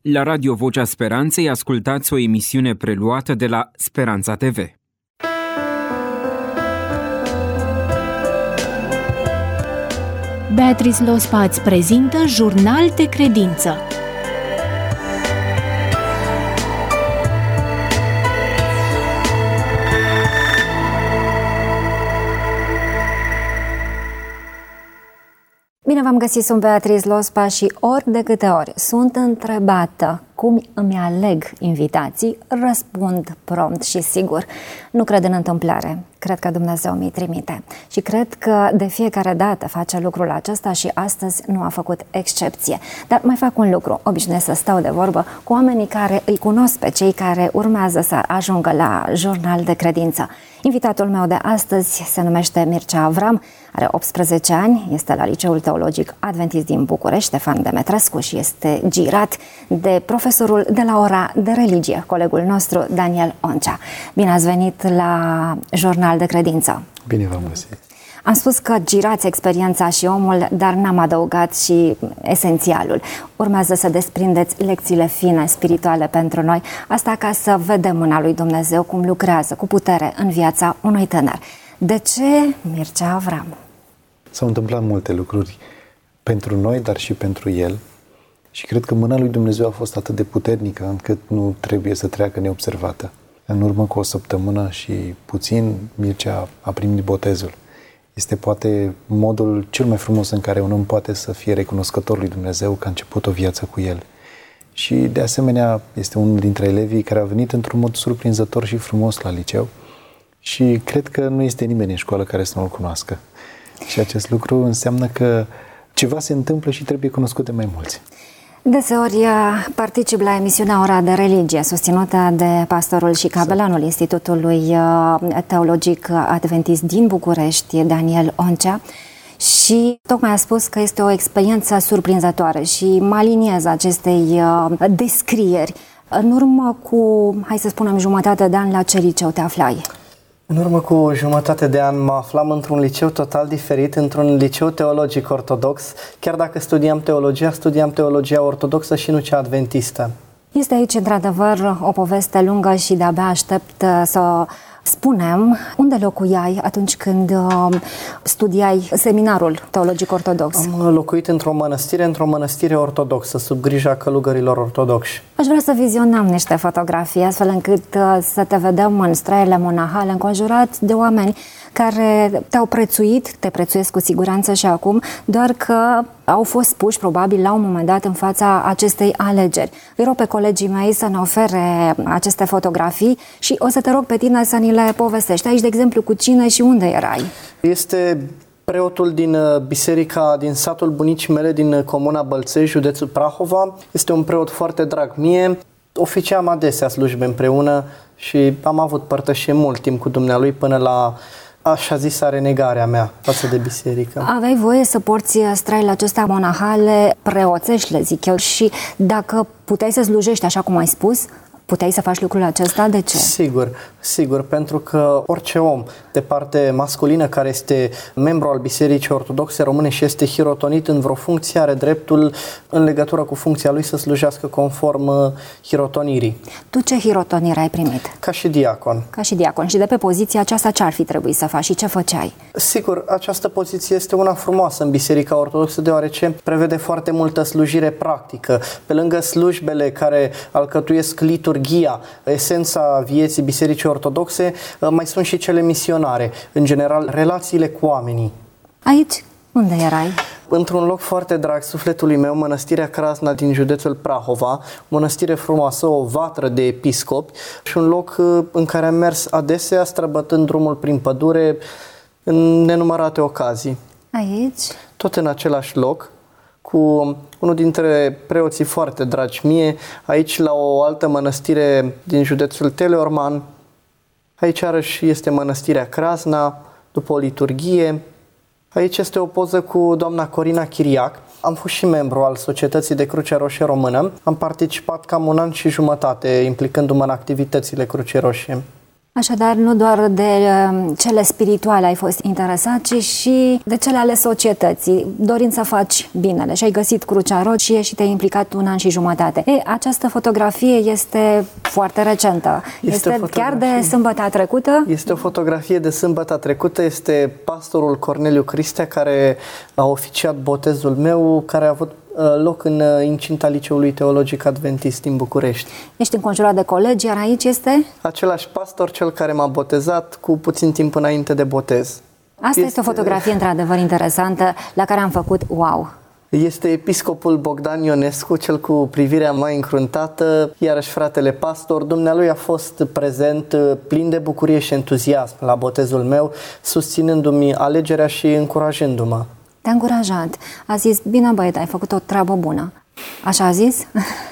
La Radio Vocea Speranței ascultați o emisiune preluată de la Speranța TV. Beatrice Lospa îți prezintă Jurnal de Credință. Bine v-am găsit, sunt Beatrice Lospa și ori de câte ori sunt întrebată cum îmi aleg invitații, răspund prompt și sigur. Nu cred în întâmplare, cred că Dumnezeu mi-i trimite și cred că de fiecare dată face lucrul acesta și astăzi nu a făcut excepție. Dar mai fac un lucru, obișnuiesc să stau de vorbă cu oamenii care îi cunosc pe cei care urmează să ajungă la Jurnal de Credință. Invitatul meu de astăzi se numește Mircea Avram, are 18 ani, este la Liceul Teologic Adventist din București, Ștefan Demetrescu, și este girat de profesorul de la ora de religie, colegul nostru Daniel Oncea. Bine ați venit la Jurnal de Credință! Bine v-am găsit! Am spus că girați experiența și omul, dar n-am adăugat și esențialul. Urmează să desprindeți lecțiile fine, spirituale pentru noi, asta ca să vedem mâna lui Dumnezeu cum lucrează cu putere în viața unui tânăr. De ce Mircea Avram? S-au întâmplat multe lucruri pentru noi, dar și pentru el. Și cred că mâna lui Dumnezeu a fost atât de puternică încât nu trebuie să treacă neobservată. În urmă cu o săptămână și puțin, Mircea a primit botezul. Este poate modul cel mai frumos în care un om poate să fie recunoscător lui Dumnezeu că a început o viață cu el. Și de asemenea este unul dintre elevii care a venit într-un mod surprinzător și frumos la liceu și cred că nu este nimeni în școală care să nu-l cunoască. Și acest lucru înseamnă că ceva se întâmplă și trebuie cunoscut de mai mulți. Deseori particip la emisiunea Ora de Religie, susținută de pastorul și capelanul Institutului Teologic Adventist din București, Daniel Oncea, și tocmai a spus că este o experiență surprinzătoare și mă aliniez acestei descrieri. În urmă cu, hai să spunem, jumătate de an, la ce liceu te aflai? În urmă cu jumătate de an mă aflam într-un liceu total diferit, într-un liceu teologic ortodox. Chiar dacă studiam teologia ortodoxă și nu cea adventistă. Este aici, într-adevăr, o poveste lungă și de-abia aștept să spunem unde locuiai atunci când studiai seminarul teologic ortodox. Am locuit într-o mănăstire ortodoxă, sub grija călugărilor ortodoxi. Aș vrea să vizionăm niște fotografii, astfel încât să te vedem în străile monahale, înconjurat de oameni care te-au prețuit, te prețuiesc cu siguranță și acum, doar că au fost puși probabil la un moment dat în fața acestei alegeri. Îi rog pe colegii mei să ne ofere aceste fotografii și o să te rog pe tine să ni le povestești. Aici, de exemplu, cu cine și unde erai? Este preotul din biserica din satul bunicii mele din comuna Bălței, județul Prahova. Este un preot foarte drag mie. Oficiam adesea slujbe împreună și am avut părtășie mult timp cu dumnealui până la așa zisa renegarea mea față de biserică. Aveai voie să porți străile acestea monahale preoțești, le zic eu, și dacă puteai să slujești așa cum ai spus, puteai să faci lucrul acesta? De ce? Sigur, pentru că orice om de parte masculină care este membru al Bisericii Ortodoxe Române și este hirotonit în vreo funcție are dreptul, în legătură cu funcția lui, să slujească conform hirotonirii. Tu ce hirotonire ai primit? Ca și diacon. Ca și diacon. Și de pe poziția aceasta ce ar fi trebuit să faci și ce făceai? Sigur, această poziție este una frumoasă în Biserica Ortodoxă, deoarece prevede foarte multă slujire practică. Pe lângă slujbele care alcătuiesc liturghia, esența vieții Bisericii Ortodoxe, mai sunt și cele misionare, în general relațiile cu oamenii. Aici unde erai? Într-un loc foarte drag sufletului meu, mănăstirea Crasna din județul Prahova, mănăstire frumoasă, o vatră de episcopi și un loc în care am mers adesea, străbătând drumul prin pădure în nenumărate ocazii. Aici? Tot în același loc, cu unul dintre preoții foarte dragi mie, aici la o altă mănăstire din județul Teleorman. Aici iarăși este mănăstirea Crasna, după o liturghie. Aici este o poză cu doamna Corina Chiriac. Am fost și membru al Societății de Cruce Roșie Română. Am participat cam un an și jumătate implicându-mă în activitățile Crucii Roșie. Așadar, nu doar de cele spirituale ai fost interesat, ci și de cele ale societății, dorind să faci binele. Și ai găsit Crucea Roșie și te-ai implicat 1 an și jumătate. Această fotografie este foarte recentă. Este chiar de sâmbătă trecută? Este o fotografie de sâmbătă trecută. Este pastorul Corneliu Cristea, care a oficiat botezul meu, care a avut loc în incinta Liceului Teologic Adventist din București. Ești înconjurat de colegi, iar aici este? Același pastor, cel care m-a botezat cu puțin timp înainte de botez. Asta este o fotografie într-adevăr interesantă, la care am făcut wow! Este episcopul Bogdan Ionescu, cel cu privirea mai încruntată, iarăși fratele pastor. Dumnealui a fost prezent, plin de bucurie și entuziasm la botezul meu, susținându-mi alegerea și încurajându-mă. Te-a încurajat. A zis, bine băiete, ai făcut o treabă bună. Așa a zis?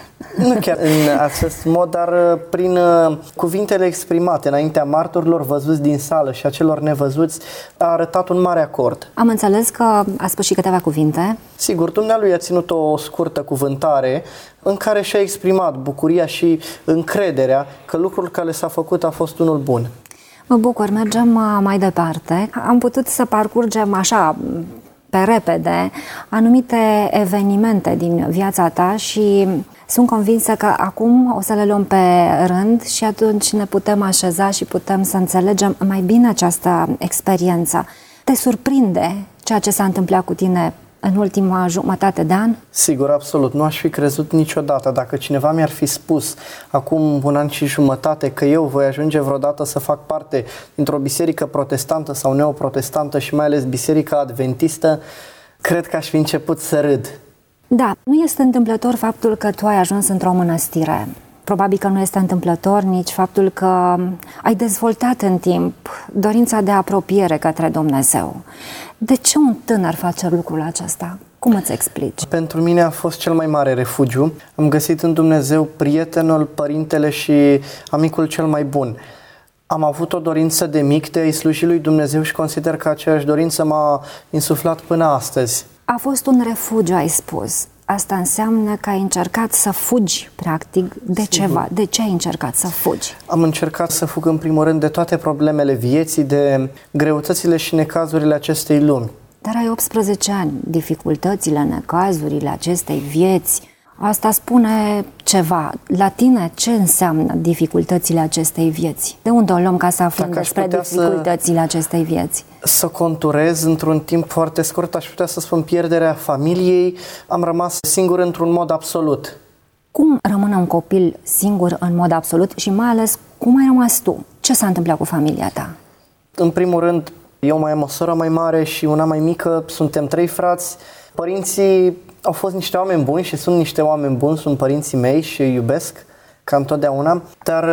Nu chiar în acest mod, dar prin cuvintele exprimate înaintea martorilor văzuți din sală și a celor nevăzuți, a arătat un mare acord. Am înțeles că a spus și câteva cuvinte. Sigur, Dumnealui a ținut o scurtă cuvântare în care și-a exprimat bucuria și încrederea că lucrul care s-a făcut a fost unul bun. Mă bucur, mergem mai departe. Am putut să parcurgem așa pe repede anumite evenimente din viața ta și sunt convinsă că acum o să le luăm pe rând și atunci ne putem așeza și putem să înțelegem mai bine această experiență. Te surprinde ceea ce s-a întâmplat cu tine în ultima jumătate de an? Sigur, absolut. Nu aș fi crezut niciodată. Dacă cineva mi-ar fi spus acum 1 an și jumătate că eu voi ajunge vreodată să fac parte dintr-o biserică protestantă sau neoprotestantă și mai ales biserica adventistă, cred că aș fi început să râd. Da, nu este întâmplător faptul că tu ai ajuns într-o mănăstire. Probabil că nu este întâmplător nici faptul că ai dezvoltat în timp dorința de apropiere către Dumnezeu. De ce un tânăr face lucrul acesta? Cum îți explici? Pentru mine a fost cel mai mare refugiu. Am găsit în Dumnezeu prietenul, părintele și amicul cel mai bun. Am avut o dorință de mic de a-i sluji lui Dumnezeu și consider că aceeași dorință m-a insuflat până astăzi. A fost un refugiu, ai spus. Asta înseamnă că ai încercat să fugi, practic, de ceva. De ce ai încercat să fugi? Am încercat să fug, în primul rând, de toate problemele vieții, de greutățile și necazurile acestei lumi. Dar ai 18 ani. Dificultățile, necazurile acestei vieți, asta spune ceva. La tine, ce înseamnă dificultățile acestei vieți? De unde o luăm ca să aflăm despre dificultățile acestei vieți? Să conturez într-un timp foarte scurt, aș putea să spun pierderea familiei. Am rămas singur într-un mod absolut. Cum rămâne un copil singur în mod absolut și mai ales cum ai rămas tu? Ce s-a întâmplat cu familia ta? În primul rând, eu mai am o soră mai mare și una mai mică, suntem 3 frați. Părinții au fost niște oameni buni și sunt niște oameni buni, sunt părinții mei și îi iubesc ca întotdeauna, dar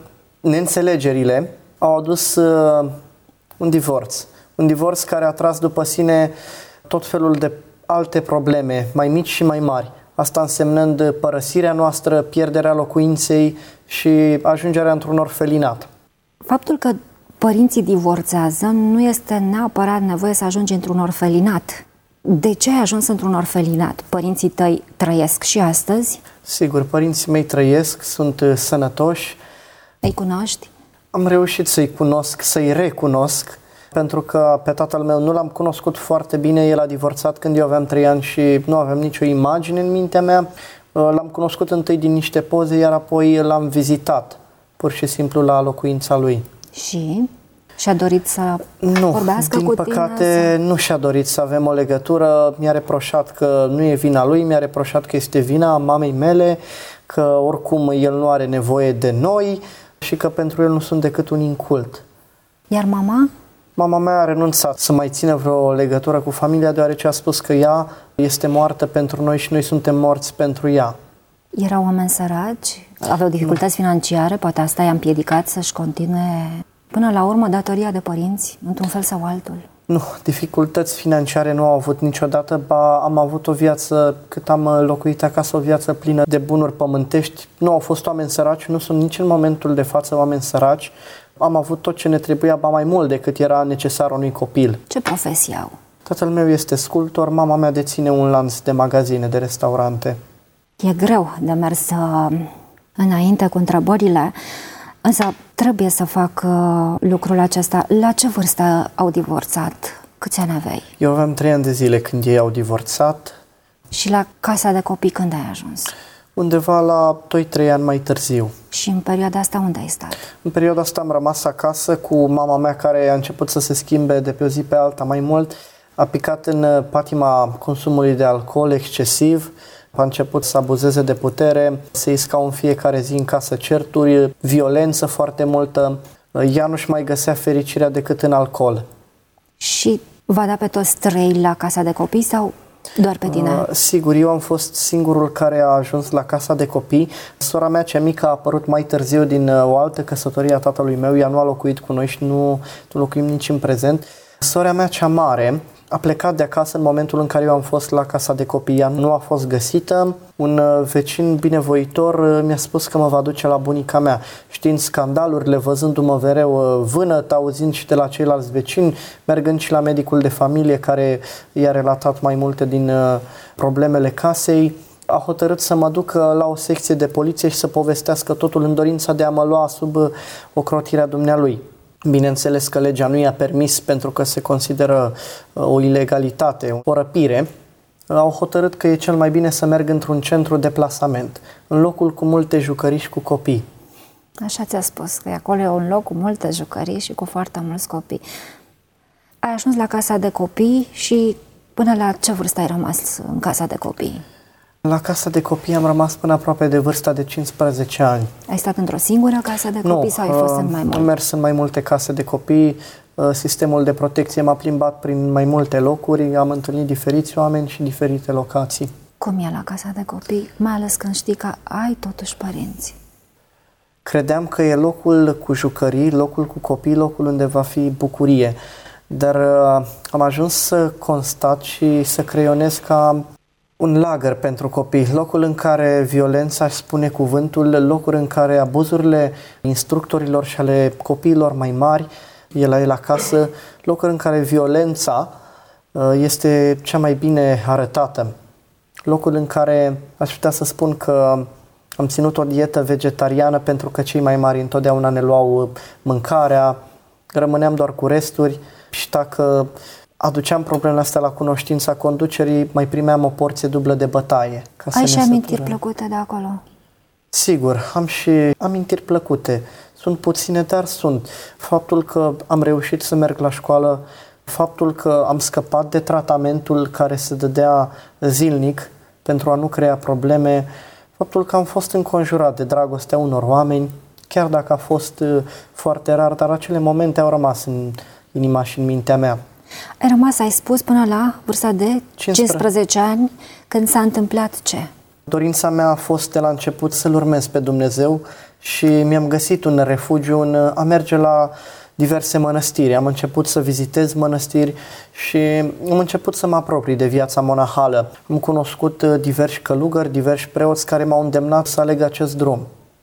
neînțelegerile au adus un divorț. Un divorț care a tras după sine tot felul de alte probleme, mai mici și mai mari. Asta însemnând părăsirea noastră, pierderea locuinței și ajungerea într-un orfelinat. Faptul că părinții divorțează nu este neapărat nevoie să ajungi într-un orfelinat. De ce ai ajuns într-un orfelinat? Părinții tăi trăiesc și astăzi? Sigur, părinții mei trăiesc, sunt sănătoși. Îi cunoști? Am reușit să-i cunosc, să-i recunosc, pentru că pe tatăl meu nu l-am cunoscut foarte bine. El a divorțat când eu aveam 3 ani și nu aveam nicio imagine în mintea mea. L-am cunoscut întâi din niște poze, iar apoi l-am vizitat, pur și simplu, la locuința lui. Și? Și-a dorit să vorbească cu tine? Nu, din păcate nu și-a dorit să avem o legătură. Mi-a reproșat că nu e vina lui, mi-a reproșat că este vina mamei mele, că oricum el nu are nevoie de noi și că pentru el nu sunt decât un incult. Iar mama? Mama mea a renunțat să mai țină vreo legătură cu familia, deoarece a spus că ea este moartă pentru noi și noi suntem morți pentru ea. Erau oameni săraci? Aveau dificultăți financiare? Poate asta i-a împiedicat să-și continue până la urmă datoria de părinți, într-un fel sau altul? Nu, dificultăți financiare nu au avut niciodată, ba am avut o viață, cât am locuit acasă, o viață plină de bunuri pământești. Nu au fost oameni săraci, nu sunt nici în momentul de față oameni săraci. Am avut tot ce ne trebuia, ba mai mult decât era necesar unui copil. Ce profesie au? Tatăl meu este sculptor, mama mea deține un lanț de magazine, de restaurante. E greu de mers înainte cu întrebările, Însă trebuie să fac lucrul acesta. La ce vârstă au divorțat? Câți ani aveai? Eu aveam 3 ani de zile când ei au divorțat. Și la casa de copii când ai ajuns? Undeva la 2-3 ani mai târziu. Și în perioada asta unde ai stat? În perioada asta am rămas acasă cu mama mea, care a început să se schimbe de pe o zi pe alta mai mult. A picat în patima consumului de alcool excesiv, a început să abuzeze de putere, se iscau în fiecare zi în casă certuri, violență foarte multă. Ea nu-și mai găsea fericirea decât în alcool. Și v-a dat pe toți 3 la casa de copii sau doar pe tine? Sigur, eu am fost singurul care a ajuns la casa de copii. Sora mea cea mică a apărut mai târziu din o altă căsătorie a tatălui meu. Ea nu a locuit cu noi și nu locuim nici în prezent. Sora mea cea mare a plecat de acasă în momentul în care eu am fost la casa de copii. Ea nu a fost găsită. Un vecin binevoitor mi-a spus că mă va duce la bunica mea. Știind scandalurile, văzându-mă mereu vânăt, auzind și de la ceilalți vecini, mergând și la medicul de familie care i-a relatat mai multe din problemele casei, a hotărât să mă duc la o secție de poliție și să povestească totul în dorința de a mă lua sub ocrotirea dumnealui. Bineînțeles că legea nu i-a permis, pentru că se consideră o ilegalitate, o răpire. Au hotărât că e cel mai bine să merg într-un centru de plasament, în locul cu multe jucării și cu copii. Așa ți-a spus, că acolo e un loc cu multe jucării și cu foarte mulți copii. Ai ajuns la casa de copii și până la ce vârstă ai rămas în casa de copii? La casa de copii am rămas până aproape de vârsta de 15 ani. Ai stat într-o singură casă de copii sau ai fost în mai multe? Am mers în mai multe case de copii. Sistemul de protecție m-a plimbat prin mai multe locuri, am întâlnit diferiți oameni și diferite locații. Cum e la casa de copii, mai ales când știi că ai totuși părinți? Credeam că e locul cu jucării, locul cu copii, locul unde va fi bucurie. Dar am ajuns să constat și să creionez ca un lagăr pentru copii, locul în care violența își spune cuvântul, locul în care abuzurile instructorilor și ale copiilor mai mari e la el acasă, locul în care violența este cea mai bine arătată, locul în care aș putea să spun că am ținut o dietă vegetariană pentru că cei mai mari întotdeauna ne luau mâncarea, rămâneam doar cu resturi și dacă aduceam problemele astea la cunoștința conducerii, mai primeam o porție dublă de bătaie. Ai și amintiri plăcute de acolo? Sigur, am și amintiri plăcute. Sunt puține, dar sunt. Faptul că am reușit să merg la școală, faptul că am scăpat de tratamentul care se dădea zilnic pentru a nu crea probleme, faptul că am fost înconjurat de dragostea unor oameni, chiar dacă a fost foarte rar, dar acele momente au rămas în inima și în mintea mea. Ai rămas, ai spus, până la vârsta de 15 ani, când s-a întâmplat ce? Dorința mea a fost de la început să-L urmez pe Dumnezeu și mi-am găsit un refugiu în a merge la diverse mănăstiri. Am început să vizitez mănăstiri și am început să mă apropii de viața monahală. Am cunoscut diversi călugări, diversi preoți care m-au îndemnat să aleg acest drum.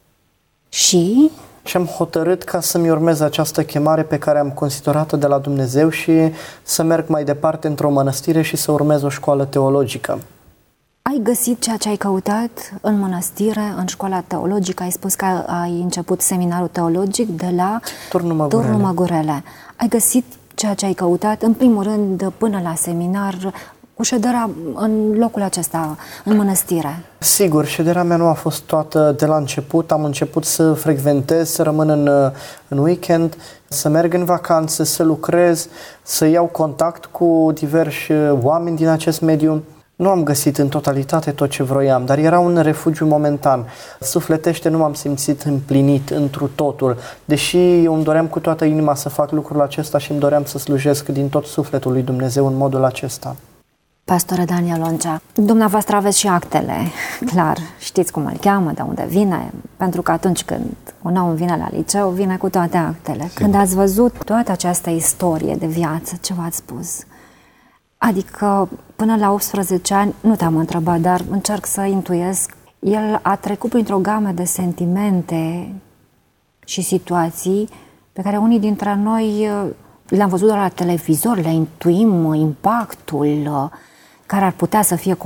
Și am hotărât ca să-mi urmez această chemare pe care am considerat-o de la Dumnezeu și să merg mai departe într-o mănăstire și să urmez o școală teologică. Ai găsit ceea ce ai căutat în mănăstire, în școala teologică? Ai spus că ai început seminarul teologic de la Turnul Măgurele. Ai găsit ceea ce ai căutat, în primul rând, până la seminar, cu șederea în locul acesta, în mănăstire? Sigur, șederea mea nu a fost toată de la început. Am început să frecventez, să rămân în weekend, să merg în vacanță, să lucrez, să iau contact cu diversi oameni din acest mediu. Nu am găsit în totalitate tot ce vroiam, dar era un refugiu momentan. Sufletește nu m-am simțit împlinit întru totul, deși eu îmi doream cu toată inima să fac lucrul acesta și îmi doream să slujesc din tot sufletul lui Dumnezeu în modul acesta. Pastore Daniel Oncea, dumneavoastră aveți și actele, clar, știți cum îl cheamă, de unde vine, pentru că atunci când un om vine la liceu, vine cu toate actele. Când ați văzut toată această istorie de viață, ce v-ați spus? Adică până la 18 ani, nu te-am întrebat, dar încerc să intuiesc, el a trecut printr-o gamă de sentimente și situații pe care unii dintre noi le-am văzut doar la televizor, le intuim impactul, care ar putea să fie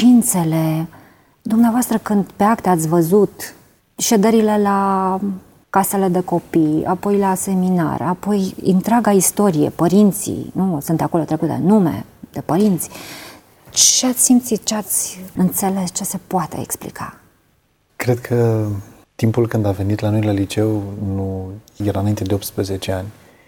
consecințele. Dumneavoastră, când pe acte ați văzut șederile la casele de copii, apoi la seminar, apoi întreaga istorie, părinții, nu sunt acolo trecut de nume, de părinți. Ce ați simțit, ce ați înțeles, ce se poate explica? Cred că timpul când a venit la noi la liceu nu era înainte de 18 ani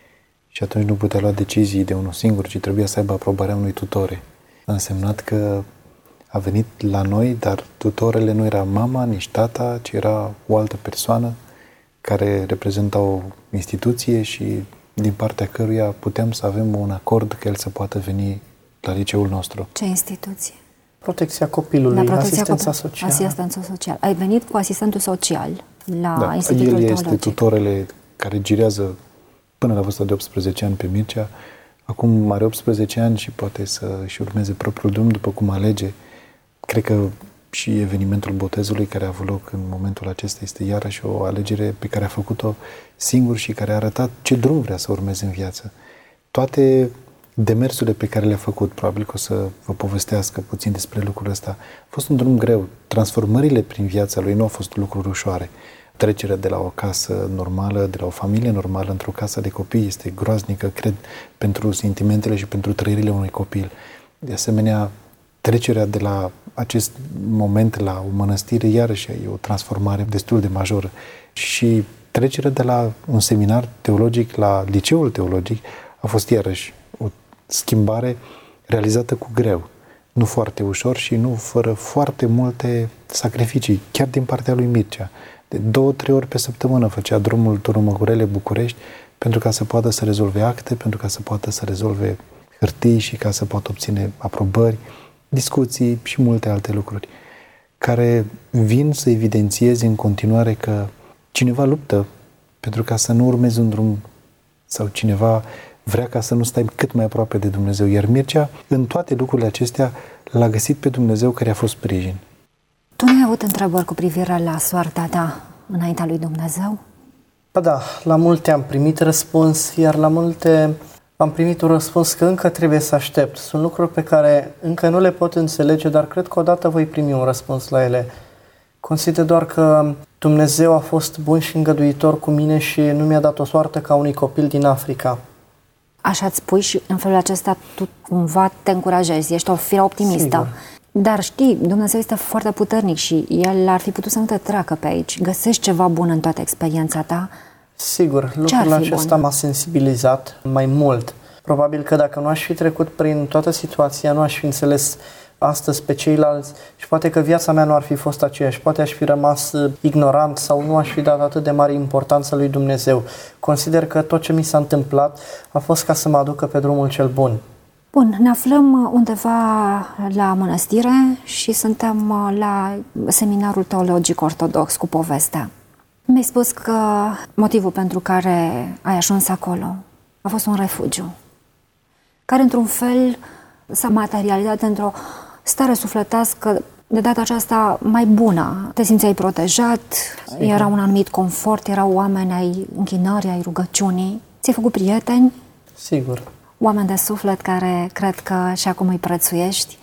și atunci nu putea lua decizii de unul singur, ci trebuia să aibă aprobarea unui tutore. A însemnat că a venit la noi, dar tutorele nu era mama, nici tata, ci era o altă persoană care reprezenta o instituție și din partea căruia puteam să avem un acord că el să poată veni la liceul nostru. Ce instituție? Protecția copilului, asistența socială. Asistența socială. Ai venit cu asistentul social la Institutul El Teologic. este tutorele care girează până la vârsta de 18 ani pe Mircea. Acum are 18 ani și poate să-și urmeze propriul drum după cum alege. Cred că și evenimentul botezului care a avut loc în momentul acesta este iarăși o alegere pe care a făcut-o singur și care a arătat ce drum vrea să urmeze în viață. Toate demersurile pe care le-a făcut, probabil că o să vă povestească puțin despre lucrul ăsta, a fost un drum greu. Transformările prin viața lui nu au fost lucruri ușoare. Trecerea de la o casă normală, de la o familie normală într-o casă de copii este groaznică, cred, pentru sentimentele și pentru trăirile unui copil. De asemenea, trecerea de la acest moment la o mănăstire, iarăși e o transformare destul de majoră. Și trecerea de la un seminar teologic la liceul teologic a fost iarăși o schimbare realizată cu greu. Nu foarte ușor și nu fără foarte multe sacrificii, chiar din partea lui Mircea. De 2-3 ori pe săptămână făcea drumul Turnul Măgurele-București pentru ca să poată să rezolve acte, pentru ca să poată să rezolve hârtii și ca să poată obține aprobări, discuții și multe alte lucruri, care vin să evidențieze în continuare că cineva luptă pentru ca să nu urmezi un drum sau cineva vrea ca să nu stai cât mai aproape de Dumnezeu. Iar Mircea, în toate lucrurile acestea, l-a găsit pe Dumnezeu care a fost sprijin. Tu nu ai avut întrebări cu privire la soarta ta înaintea lui Dumnezeu? Ba da, la multe am primit răspuns, iar la multe am primit un răspuns că încă trebuie să aștept. Sunt lucruri pe care încă nu le pot înțelege, dar cred că odată voi primi un răspuns la ele. Consider doar că Dumnezeu a fost bun și îngăduitor cu mine și nu mi-a dat o soartă ca unui copil din Africa. Așa îți spui și în felul acesta tu cumva te încurajezi, ești o fire optimistă. Sigur. Dar știi, Dumnezeu este foarte puternic și El ar fi putut să nu te treacă pe aici. Găsești ceva bun în toată experiența ta? Sigur, lucrul acesta m-a sensibilizat mai mult. Probabil că dacă nu aș fi trecut prin toată situația, nu aș fi înțeles astăzi pe ceilalți și poate că viața mea nu ar fi fost aceeași. Poate aș fi rămas ignorant sau nu aș fi dat atât de mare importanță lui Dumnezeu. Consider că tot ce mi s-a întâmplat a fost ca să mă aducă pe drumul cel bun. Bun, ne aflăm undeva la mănăstire și suntem la seminarul teologic ortodox cu povestea. Mi-ai spus că motivul pentru care ai ajuns acolo a fost un refugiu, care într-un fel s-a materializat într-o stare sufletească de data aceasta mai bună. Te simțeai protejat, sigur. Era un anumit confort, erau oameni ai închinării, ai rugăciunii. Ți-ai făcut prieteni? Sigur. Oameni de suflet care cred că și acum îi prețuiești.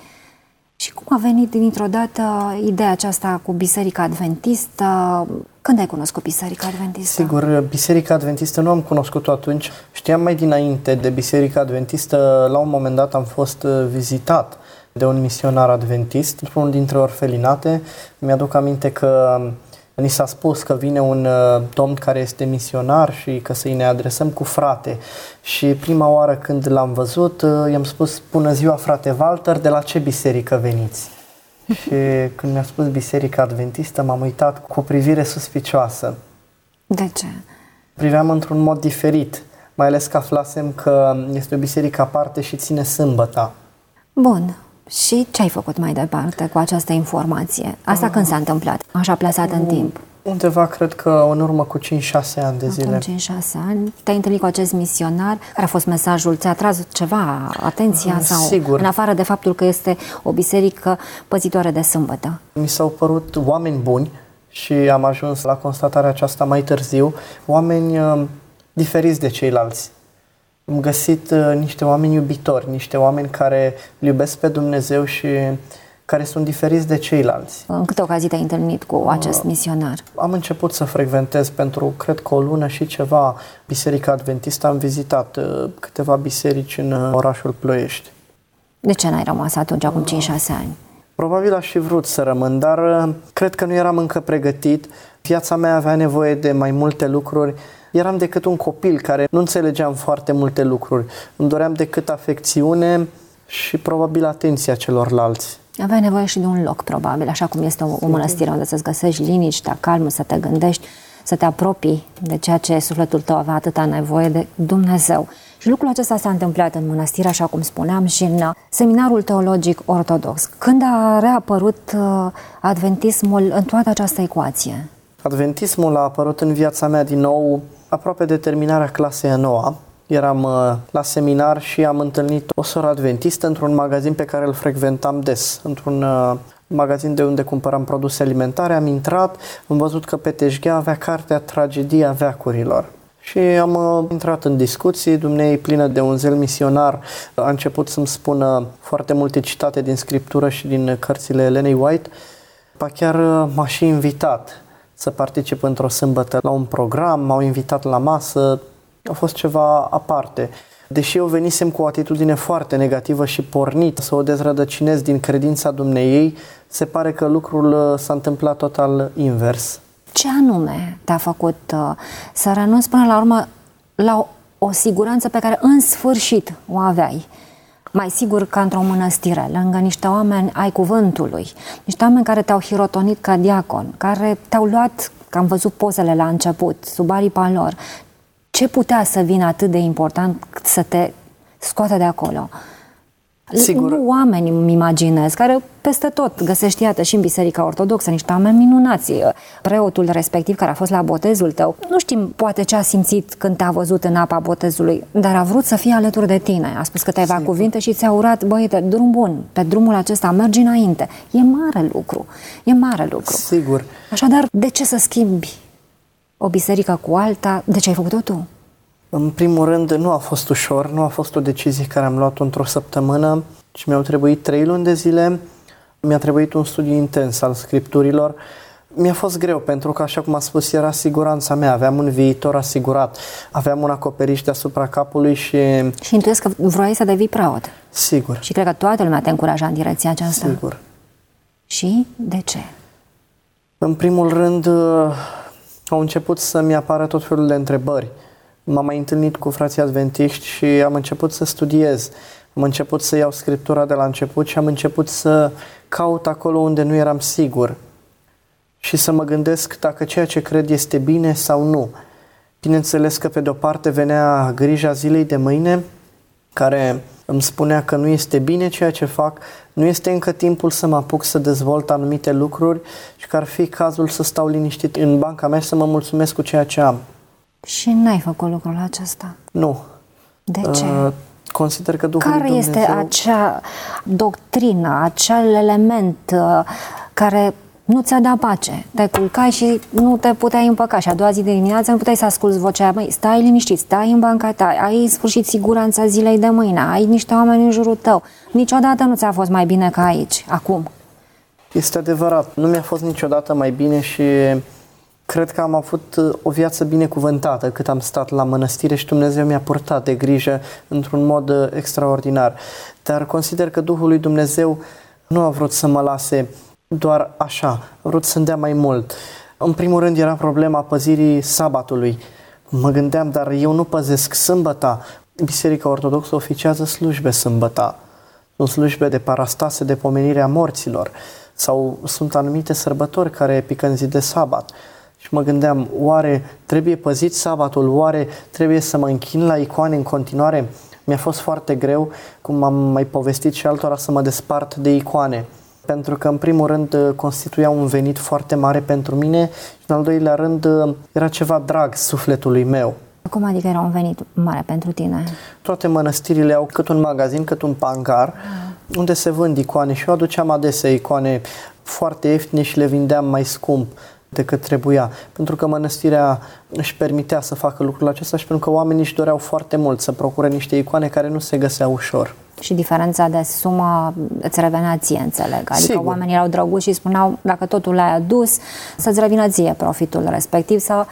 Și cum a venit dintr-o dată ideea aceasta cu Biserica Adventistă? Când ai cunoscut Biserica Adventistă? Sigur, Biserica Adventistă nu am cunoscut-o atunci. Știam mai dinainte de Biserica Adventistă. La un moment dat am fost vizitat de un misionar adventist într-unul dintre orfelinate. Mi-aduc aminte că ni s-a spus că vine un domn care este misionar și că să-i ne adresăm cu frate. Și prima oară când l-am văzut, i-am spus: bună ziua, frate Walter, de la ce biserică veniți? Și când mi-a spus Biserica Adventistă, m-am uitat cu o privire suspicioasă. De ce? Priveam într-un mod diferit, mai ales că aflasem că este o biserică aparte și ține sâmbăta. Bun. Și ce ai făcut mai departe cu această informație? Asta când s-a întâmplat? Așa plasat în timp? Undeva, cred că în urmă cu 5-6 ani de zile. Acum 5-6 ani. Te-ai întâlnit cu acest misionar? Care a fost mesajul? Ți-a atras ceva atenția? Sau, sigur. În afară de faptul că este o biserică păzitoare de sâmbătă? Mi s-au părut oameni buni și am ajuns la constatarea aceasta mai târziu. Oameni diferiți de ceilalți. Am găsit niște oameni iubitori, niște oameni care îl iubesc pe Dumnezeu și care sunt diferiți de ceilalți. În câte ocazii te-ai întâlnit cu acest misionar? Am început să frecventez pentru, cred că o lună și ceva, Biserica Adventistă. Am vizitat câteva biserici în orașul Ploiești. De ce n-ai rămas atunci, acum 5-6 ani? Probabil aș fi vrut să rămân, dar cred că nu eram încă pregătit. Viața mea avea nevoie de mai multe lucruri. Eram decât un copil care nu înțelegeam foarte multe lucruri. Îmi doream decât afecțiune și probabil atenția celorlalți. Aveai nevoie și de un loc, probabil, așa cum este o mănăstire unde să-ți găsești liniștea, calmul, să te gândești, să te apropii de ceea ce sufletul tău avea atâta nevoie, de Dumnezeu. Și lucrul acesta s-a întâmplat în mănăstire, așa cum spuneam, și în seminarul teologic ortodox. Când a reapărut adventismul în toată această ecuație? Adventismul a apărut în viața mea din nou aproape de terminarea clasei a 9-a. Eram la seminar și am întâlnit o soră adventistă într-un magazin pe care îl frecventam des, într-un magazin de unde cumpăram produse alimentare. Am intrat, am văzut că pe teșghea avea cartea Tragedia veacurilor. Și am intrat în discuții, dumneei plină de un zel misionar, a început să-mi spună foarte multe citate din Scriptură și din cărțile Elenei White. Chiar m-a și invitat să particip într-o sâmbătă la un program, m-au invitat la masă, a fost ceva aparte. Deși eu venisem cu o atitudine foarte negativă și pornit să o dezrădăcinez din credința dumneiei, se pare că lucrul s-a întâmplat total invers. Ce anume te-a făcut să renunți până la urmă la o siguranță pe care în sfârșit o aveai? Mai sigur ca într-o mănăstire, lângă niște oameni ai cuvântului, niște oameni care te-au hirotonit ca diacon, care te-au luat, că am văzut pozele la început, sub aripa lor. Ce putea să vină atât de important să te scoată de acolo? Sigur. Nu oameni îmi imaginez, care peste tot găsești, iată, și în Biserica Ortodoxă, niște oameni minunați. Preotul respectiv care a fost la botezul tău, nu știm poate ce a simțit când te-a văzut în apa botezului, dar a vrut să fie alături de tine. A spus că te-ai luat cuvinte și ți-a urat, băiete, drum bun, pe drumul acesta mergi înainte. E mare lucru, e mare lucru. Sigur. Așadar, de ce să schimbi o biserică cu alta? De ce ai făcut-o tu? În primul rând, nu a fost ușor, nu a fost o decizie care am luat-o într-o săptămână, ci mi-au trebuit 3 luni de zile, mi-a trebuit un studiu intens al Scripturilor. Mi-a fost greu pentru că, așa cum a spus, era siguranța mea, aveam un viitor asigurat, aveam un acoperiș deasupra capului și... Și intuiesc că vroiai să devii preot. Sigur. Și cred că toată lumea te încuraja în direcția aceasta. Sigur. Și de ce? În primul rând, au început să-mi apară tot felul de întrebări. M-am mai întâlnit cu frații adventiști și am început să studiez. Am început să iau Scriptura de la început și am început să caut acolo unde nu eram sigur. Și să mă gândesc dacă ceea ce cred este bine sau nu. Bineînțeles că pe de-o parte venea grija zilei de mâine, care îmi spunea că nu este bine ceea ce fac, nu este încă timpul să mă apuc să dezvolt anumite lucruri și că ar fi cazul să stau liniștit în banca mea și să mă mulțumesc cu ceea ce am. Și n-ai făcut lucrul acesta? Nu. De ce? Consider că Duhul lui Dumnezeu... Care este acea doctrină, acel element care nu ți-a dat pace? Te culcai și nu te puteai împăca și a doua zi de dimineață nu puteai să asculți vocea aia. Măi, stai liniștit, stai în banca ta, ai în sfârșit siguranța zilei de mâine, ai niște oameni în jurul tău. Niciodată nu ți-a fost mai bine ca aici, acum. Este adevărat, nu mi-a fost niciodată mai bine și cred că am avut o viață binecuvântată cât am stat la mănăstire și Dumnezeu mi-a purtat de grijă într-un mod extraordinar. Dar consider că Duhul lui Dumnezeu nu a vrut să mă lase doar așa, a vrut să-mi dea mai mult. În primul rând era problema păzirii sabatului. Mă gândeam, dar eu nu păzesc sâmbăta. Biserica Ortodoxă oficiază slujbe sâmbăta. Sunt slujbe de parastase, de pomenire a morților. Sau sunt anumite sărbători care pică în zi de sabat. Și mă gândeam, oare trebuie păzit sabatul? Oare trebuie să mă închin la icoane în continuare? Mi-a fost foarte greu, cum am mai povestit și altora, să mă despart de icoane. Pentru că, în primul rând, constituia un venit foarte mare pentru mine și, în al doilea rând, era ceva drag sufletului meu. Cum adică era un venit mare pentru tine? Toate mănăstirile au cât un magazin, cât un pangar, unde se vând icoane și eu aduceam adesea icoane foarte ieftine și le vindeam mai scump. decât trebuia. Pentru că mănăstirea își permitea să facă lucrul acesta și pentru că oamenii își doreau foarte mult să procure niște icoane care nu se găseau ușor. Și diferența de sumă îți revenea ție, înțeleg. Adică Sigur. oamenii erau drăguți și spuneau, dacă totul l-ai adus, să-ți revină ție profitul respectiv, să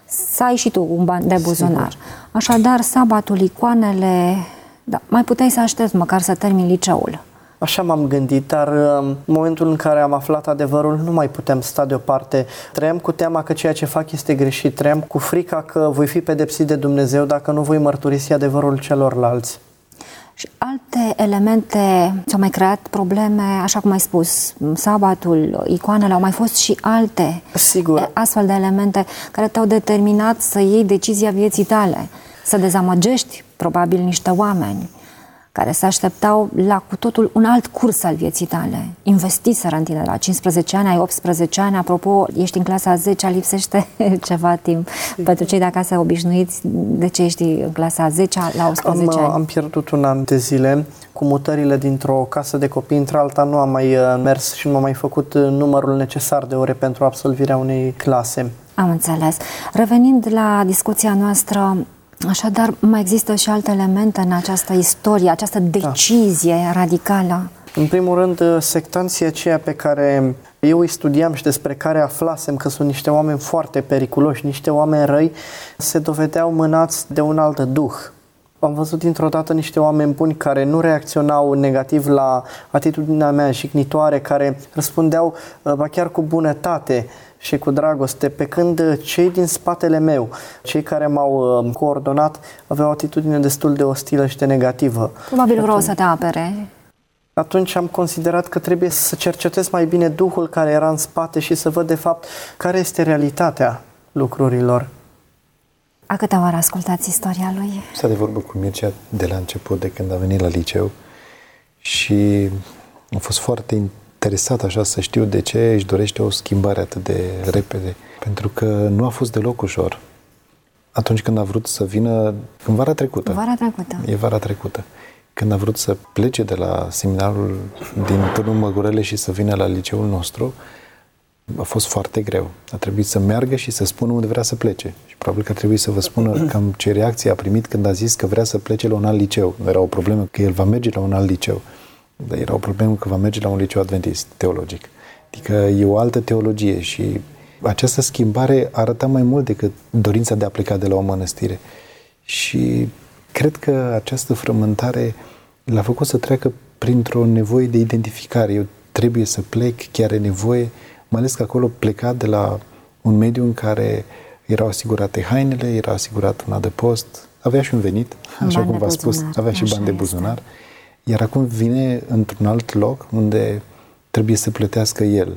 ai și tu un ban de buzunar. Sigur. Așadar, sabatul, icoanele, da, mai puteai să aștepți măcar să termini liceul. Așa m-am gândit, dar în momentul în care am aflat adevărul, nu mai putem sta deoparte. Trăiam cu teama că ceea ce fac este greșit, trăiam cu frica că voi fi pedepsit de Dumnezeu dacă nu voi mărturisi adevărul celorlalți. Și alte elemente ți-au mai creat probleme, așa cum ai spus, sabatul, icoanele, au mai fost și alte Sigur. astfel de elemente care te-au determinat să iei decizia vieții tale, să dezamăgești probabil niște oameni care se așteptau la cu totul un alt curs al vieții tale. Investiseră în tine la 15 ani, ai 18 ani, apropo, ești în clasa 10, lipsește ceva timp. Pentru cei de acasă obișnuiți, de ce ești în clasa 10 la 18 ani? Am pierdut un an de zile cu mutările dintr-o casă de copii într-alta, nu am mai mers și nu am mai făcut numărul necesar de ore pentru absolvirea unei clase. Am înțeles. Revenind la discuția noastră, așadar, mai există și alte elemente în această istorie, această decizie radicală? În primul rând, sectanții aceia pe care eu îi studiam și despre care aflasem că sunt niște oameni foarte periculoși, niște oameni răi, se dovedeau mânați de un alt duh. Am văzut dintr-o dată niște oameni buni care nu reacționau negativ la atitudinea mea jignitoare, care răspundeau ba chiar cu bunătate și cu dragoste, pe când cei din spatele meu, cei care m-au coordonat, aveau o atitudine destul de ostilă și de negativă. Probabil vreau să te apere. Atunci am considerat că trebuie să cercetez mai bine Duhul care era în spate și să văd de fapt care este realitatea lucrurilor. A câtea oară ascultați istoria lui? Sta de vorbă cu Mircea de la început, de când a venit la liceu, și am fost foarte interesat așa să știu de ce își dorește o schimbare atât de repede. Pentru că nu a fost deloc ușor. Atunci când a vrut să vină, în vara trecută. E vara trecută. Când a vrut să plece de la seminarul din Târgu Măgurele și să vină la liceul nostru, a fost foarte greu. A trebuit să meargă și să spună unde vrea să plece. Și probabil că ar trebui să vă spună cam ce reacție a primit când a zis că vrea să plece la un alt liceu. Nu era o problemă că el va merge la un alt liceu, dar era o problemă că va merge la un liceu adventist, teologic. Adică e o altă teologie și această schimbare arăta mai mult decât dorința de a pleca de la o mănăstire. Și cred că această frământare l-a făcut să treacă printr-o nevoie de identificare. Eu trebuie să plec, chiar e nevoie, mai ales că acolo pleca de la un mediu în care erau asigurate hainele, era asigurat un adăpost, avea și un venit, așa cum v-a spus, avea și bani de buzunar. Iar acum vine într-un alt loc unde trebuie să plătească el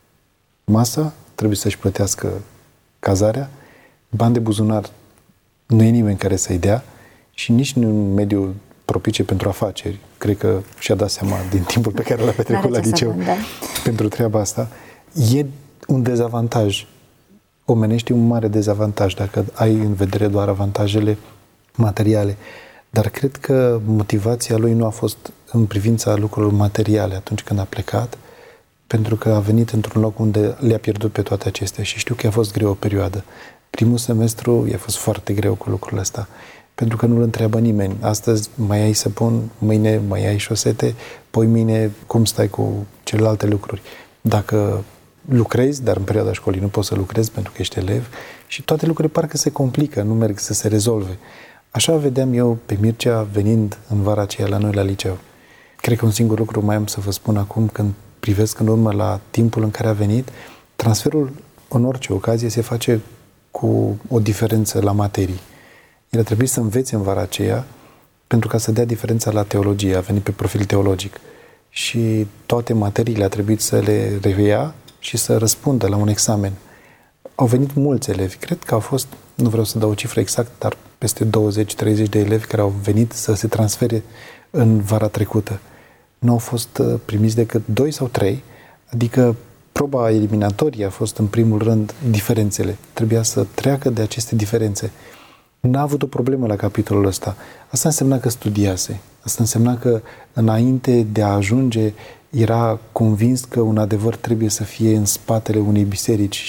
masa, trebuie să-și plătească cazarea, bani de buzunar nu e nimeni care să-i dea și nici în un mediu propice pentru afaceri. Cred că și-a dat seama din timpul pe care l-a petrecut la liceu pentru treaba asta. E un dezavantaj. Omenești un mare dezavantaj dacă ai în vedere doar avantajele materiale. Dar cred că motivația lui nu a fost în privința lucrurilor materiale atunci când a plecat, pentru că a venit într-un loc unde le-a pierdut pe toate acestea și știu că a fost greu o perioadă. Primul semestru i-a fost foarte greu cu lucrurile astea, pentru că nu-l întreabă nimeni. Astăzi mai ai săpun, mâine mai ai șosete, poimâine cum stai cu celelalte lucruri. Dacă lucrezi, dar în perioada școlii nu poți să lucrezi pentru că ești elev și toate lucrurile parcă se complică, nu merg să se rezolve. Așa vedeam eu pe Mircea venind în vara aceea la noi la liceu. Cred că un singur lucru mai am să vă spun acum când privesc în urmă la timpul în care a venit. Transferul în orice ocazie se face cu o diferență la materii. El a trebuit să învețe în vara aceea pentru ca să dea diferența la teologie. A venit pe profil teologic și toate materiile a trebuit să le reia și să răspundă la un examen. Au venit mulți elevi. Cred că au fost, nu vreau să dau o cifră exact, dar peste 20-30 de elevi care au venit să se transfere în vara trecută. Nu au fost primiți decât 2 sau 3, adică proba eliminatorie a fost în primul rând diferențele. Trebuia să treacă de aceste diferențe. N-a avut o problemă la capitolul ăsta. Asta însemna că studiase. Asta însemna că înainte de a ajunge era convins că un adevăr trebuie să fie în spatele unei biserici și a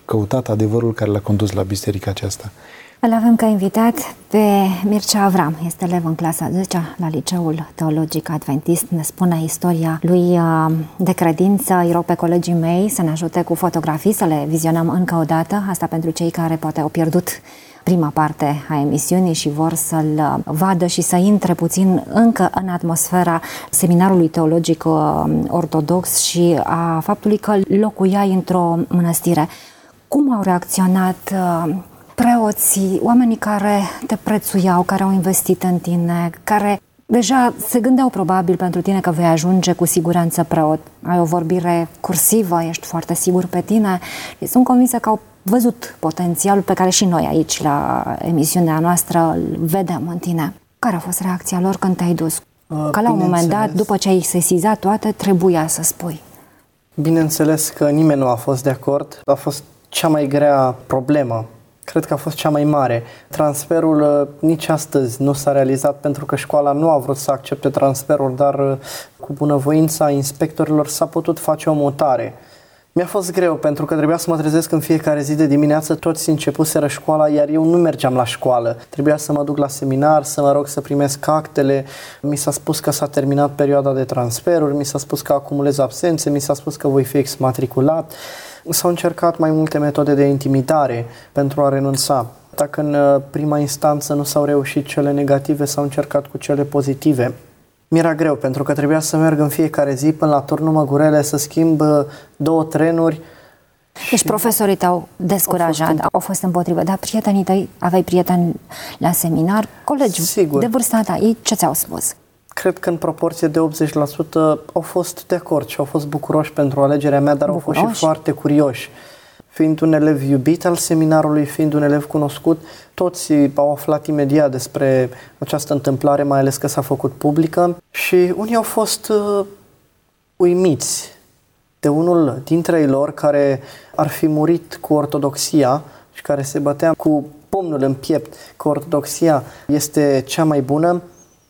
căutat adevărul care l-a condus la biserica aceasta. Îl avem ca invitat pe Mircea Avram, este elev în clasa 10-a la Liceul Teologic Adventist. Ne spune istoria lui de credință. Îi rog pe colegii mei să ne ajute cu fotografii, să le vizionăm încă o dată. Asta pentru cei care poate au pierdut prima parte a emisiunii și vor să-l vadă și să intre puțin încă în atmosfera seminarului teologic ortodox și a faptului că locuiai într-o mănăstire. Cum au reacționat preoții, oamenii care te prețuiau, care au investit în tine, care deja se gândeau probabil pentru tine că vei ajunge cu siguranță preot? Ai o vorbire cursivă, ești foarte sigur pe tine și sunt convinsă că au văzut potențialul pe care și noi aici la emisiunea noastră îl vedem în tine. Care a fost reacția lor când te-ai dus? Că la un moment dat, după ce ai sesizat toate, trebuia să spui. Bineînțeles că nimeni nu a fost de acord. A fost cea mai grea problemă. Cred că a fost cea mai mare. Transferul nici astăzi nu s-a realizat pentru că școala nu a vrut să accepte transferul, dar cu bunăvoința inspectorilor s-a putut face o mutare. Mi-a fost greu pentru că trebuia să mă trezesc în fiecare zi de dimineață, toți începuseră școala, iar eu nu mergeam la școală. Trebuia să mă duc la seminar, să mă rog să primesc actele. Mi s-a spus că s-a terminat perioada de transferuri, mi s-a spus că acumulez absențe, mi s-a spus că voi fi exmatriculat. S-au încercat mai multe metode de intimidare pentru a renunța. Dacă în prima instanță nu s-au reușit cele negative, s-au încercat cu cele pozitive. Mi-era greu pentru că trebuia să merg în fiecare zi până la turnul Măgurele să schimb 2 trenuri. Deci profesorii te-au descurajat, au fost împotrivă, dar prietenii tăi, aveai prieteni la seminar, colegi Sigur. de vârsta ta, ei ce ți-au spus? Cred că în proporție de 80% au fost de acord și au fost bucuroși pentru alegerea mea, dar au fost și foarte curioși. Fiind un elev iubit al seminarului, fiind un elev cunoscut, toți au aflat imediat despre această întâmplare, mai ales că s-a făcut publică și unii au fost uimiți de unul dintre ei lor care ar fi murit cu ortodoxia și care se bătea cu pumnul în piept că ortodoxia este cea mai bună.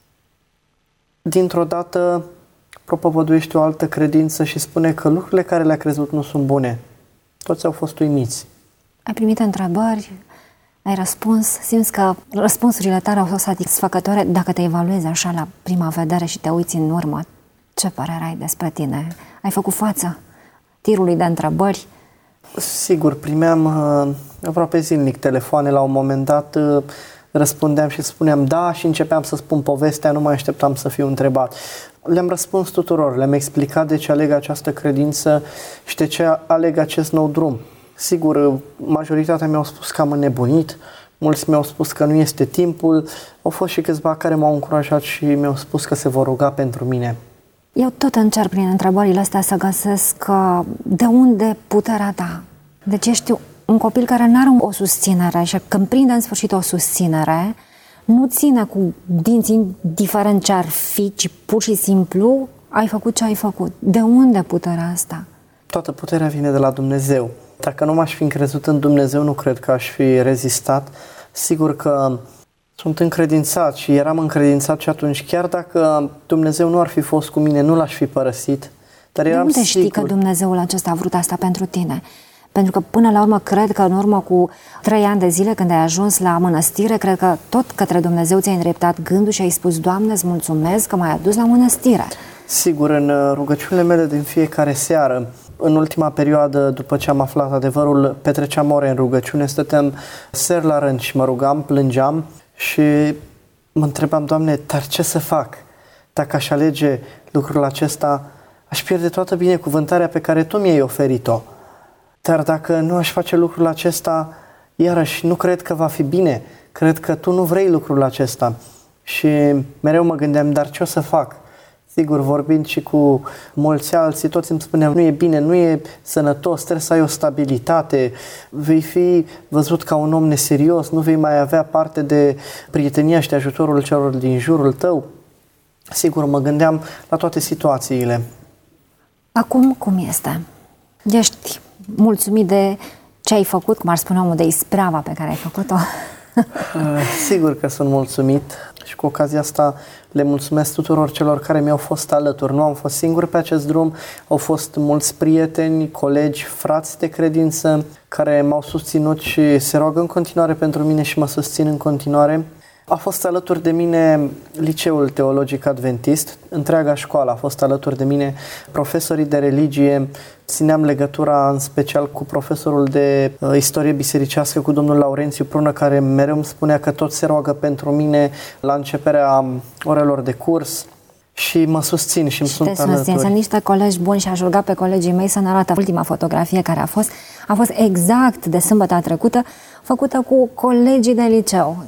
Dintr-o dată propovăduiește o altă credință și spune că lucrurile care le-a crezut nu sunt bune. Toți au fost uimiți. Ai primit întrebări, ai răspuns, simți că răspunsurile tale au fost satisfăcătoare. Dacă te evaluezi așa la prima vedere și te uiți în urmă, ce părere ai despre tine? Ai făcut față tirului de întrebări? Sigur, primeam aproape zilnic telefoane. La un moment dat răspundeam și spuneam da și începeam să spun povestea, nu mai așteptam să fiu întrebat. Le-am răspuns tuturor, le-am explicat de ce aleg această credință și de ce aleg acest nou drum. Sigur, majoritatea mi-au spus că am înnebunit, mulți mi-au spus că nu este timpul, au fost și câțiva care m-au încurajat și mi-au spus că se vor ruga pentru mine. Eu tot încerc prin întrebările astea să găsesc de unde puterea ta. Deci ești un copil care nu are o susținere și când prinde în sfârșit o susținere, nu ține cu dinții indiferent ce ar fi, ci pur și simplu ai făcut ce ai făcut. De unde puterea asta? Toată puterea vine de la Dumnezeu. Dacă nu m-aș fi încrezut în Dumnezeu, nu cred că aș fi rezistat. Sigur că sunt încredințat și eram încredințat și atunci, chiar dacă Dumnezeu nu ar fi fost cu mine, nu l-aș fi părăsit. Dar eram de unde sigur. știi că Dumnezeul acesta a vrut asta pentru tine? Pentru că până la urmă cred că în urmă cu 3 ani de zile când ai ajuns la mănăstire, cred că tot către Dumnezeu ți-ai îndreptat gândul și ai spus: Doamne, îți mulțumesc că m-ai adus la mănăstire. Sigur, în rugăciunile mele din fiecare seară, în ultima perioadă, după ce am aflat adevărul, petreceam ore în rugăciune, stăteam seri la rând și mă rugam, plângeam și mă întrebam: Doamne, dar ce să fac? Dacă aș alege lucrul acesta, aș pierde toată binecuvântarea pe care Tu mi-ai oferit-o. Dar dacă nu aș face lucrul acesta, iarăși nu cred că va fi bine. Cred că Tu nu vrei lucrul acesta. Și mereu mă gândeam: dar ce o să fac? Sigur, vorbind și cu mulți alții, toți îmi spuneau: nu e bine, nu e sănătos, trebuie să ai o stabilitate, vei fi văzut ca un om neserios, nu vei mai avea parte de prietenia și de ajutorul celor din jurul tău. Sigur, mă gândeam la toate situațiile. Acum cum este? Ești mulțumit de ce ai făcut, cum ar spune omul, de isprava pe care ai făcut-o? Sigur că sunt mulțumit și cu ocazia asta le mulțumesc tuturor celor care mi-au fost alături. Nu am fost singur pe acest drum, au fost mulți prieteni, colegi, frați de credință care m-au susținut și se roagă în continuare pentru mine și mă susțin în continuare. A fost alături de mine Liceul Teologic Adventist, întreaga școală a fost alături de mine, profesorii de religie, țineam legătura în special cu profesorul de istorie bisericească, cu domnul Laurențiu Prună, care mereu îmi spunea că tot se roagă pentru mine la începerea orelor de curs și mă susțin și îmi sunt alături. Sunt niște colegi buni și aș ruga pe colegii mei să ne arată ultima fotografie care a fost exact de sâmbătă trecută, făcută cu colegii de liceu.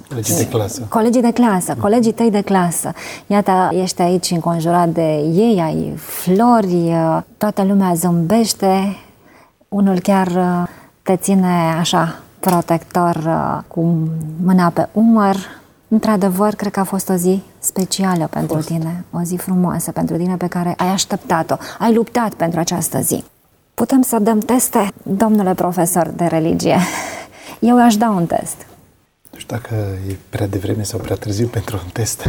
Colegii tăi de clasă. Iată, ești aici înconjurat de ei, ai flori, toată lumea zâmbește, unul chiar te ține așa protector cu mâna pe umăr. Într-adevăr, cred că a fost o zi specială pentru tine, o zi frumoasă pentru tine pe care ai așteptat-o, ai luptat pentru această zi. Putem să dăm teste, domnule profesor de religie? Eu aș da un test. Nu știu dacă e prea devreme sau prea târziu pentru un test,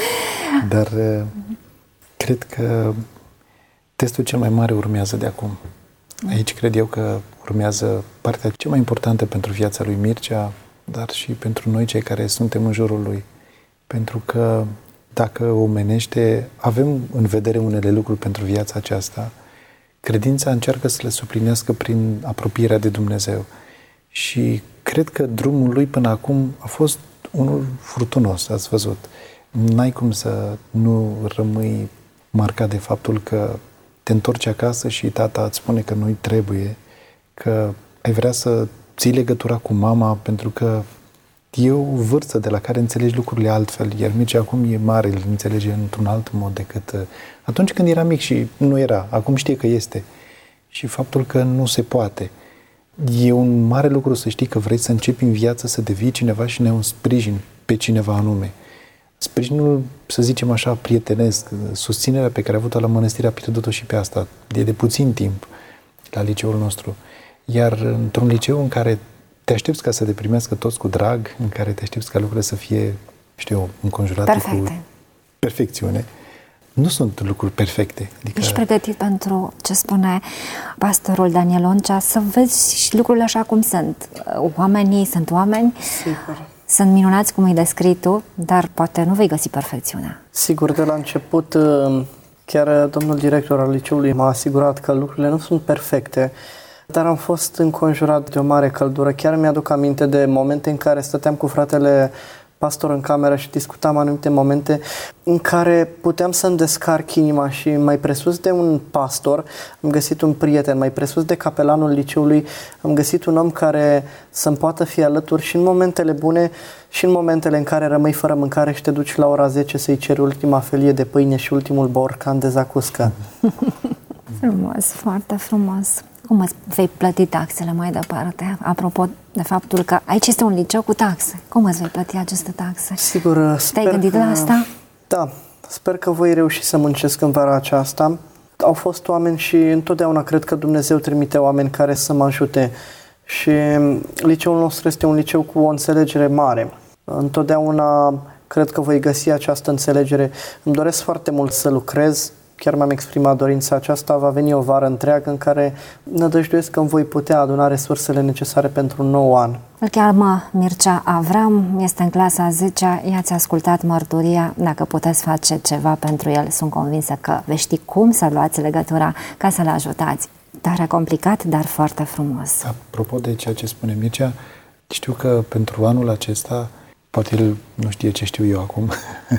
dar cred că testul cel mai mare urmează de acum. Aici cred eu că urmează partea cea mai importantă pentru viața lui Mircea, dar și pentru noi cei care suntem în jurul lui. Pentru că dacă omenește, avem în vedere unele lucruri pentru viața aceasta, credința încearcă să le suplinească prin apropierea de Dumnezeu. Și cred că drumul lui până acum a fost unul furtunos, ați văzut. N-ai cum să nu rămâi marcat de faptul că te întorci acasă și tata îți spune că nu-i trebuie, că ai vrea să ții legătura cu mama, pentru că e o vârstă de la care înțelegi lucrurile altfel, iar Mircea acum e mare, îl înțelege într-un alt mod decât atunci când era mic și nu era. Acum știe că este. Și faptul că nu se poate. E un mare lucru să știi că vrei să începi în viață să devii cineva și ne un sprijin pe cineva anume. Sprijinul, să zicem așa, prietenesc, susținerea pe care a avut-o la mănăstire a pierdut-o și pe asta. E de puțin timp la liceul nostru. Iar într-un liceu în care te aștepți ca să te primească toți cu drag, în care te aștepți ca lucrurile să fie, înconjurate cu perfecțiune, nu sunt lucruri perfecte. Adică... Ești pregătit pentru ce spune pastorul Daniel Oncea, să vezi și lucrurile așa cum sunt. Oamenii sunt oameni, sigur. Sunt minunați cum îi descrii tu, dar poate nu vei găsi perfecțiunea. Sigur, de la început, chiar domnul director al liceului m-a asigurat că lucrurile nu sunt perfecte, dar am fost înconjurat de o mare căldură. Chiar mi-aduc aminte de momente în care stăteam cu fratele pastor în cameră și discutam anumite momente în care puteam să-mi descarc inima și mai presus de un pastor am găsit un prieten, mai presus de capelanul liceului am găsit un om care să-mi poată fi alături și în momentele bune și în momentele în care rămâi fără mâncare și te duci la ora 10 să-i ceri ultima felie de pâine și ultimul borcan de zacuscă. Frumos, foarte frumos. Cum îți vei plăti taxele mai departe? Apropo de faptul că aici este un liceu cu taxe. Cum îți vei plăti aceste taxe? Sigur, te-ai gândit la asta? Da, sper că voi reuși să muncesc în vara aceasta. Au fost oameni și întotdeauna cred că Dumnezeu trimite oameni care să mă ajute. Și liceul nostru este un liceu cu o înțelegere mare. Întotdeauna cred că voi găsi această înțelegere. Îmi doresc foarte mult să lucrez. Chiar mi-am exprimat dorința aceasta, va veni o vară întreagă în care nădăjduiesc că îmi voi putea aduna resursele necesare pentru un nou an. Îl cheamă Mircea Avram, este în clasa a 10-a, i-ați ascultat mărturia, dacă puteți face ceva pentru el, sunt convinsă că veți ști cum să luați legătura ca să-l ajutați. Tare complicat, dar foarte frumos. Apropo de ceea ce spune Mircea, știu că pentru anul acesta, poate el nu știe ce știu eu acum,